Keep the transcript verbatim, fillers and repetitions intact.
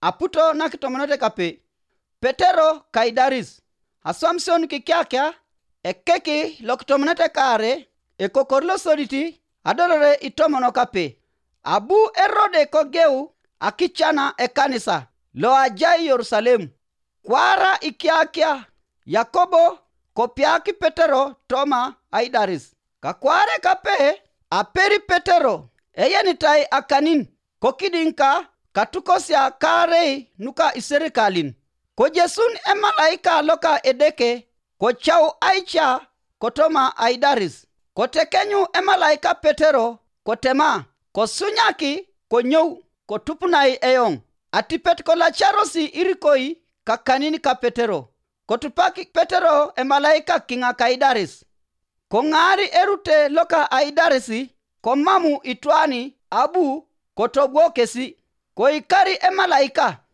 aputo na kitomonote kape. Petero kaidaris. Assumption kikiakya ekeki lo kitomonote kare ekokorlo soditi adolore itomono kape. Abu Herode kogeu akichana ekanisa lo ajai Yerusalemu. Kwara ikiakya Yakobo kopiaki Petero toma aidaris. Kakware kape aperi Petero eyenitai akanin kokidinka katukosya karei nuka iserikalin. Kojesun emalaika loka edeke kochau aicha kotoma aidaris. Kotekenyu emalaika Petero kotema kosunyaki konyou kotupunai eyong. Atipet kolacharosi irikoi kakanini ka Petero. Kotupaki Petero emalaika kinga kaidaris. Kongari erute loka aidarisi komamu itwani abu kotogwo kesi. Koikari emalaika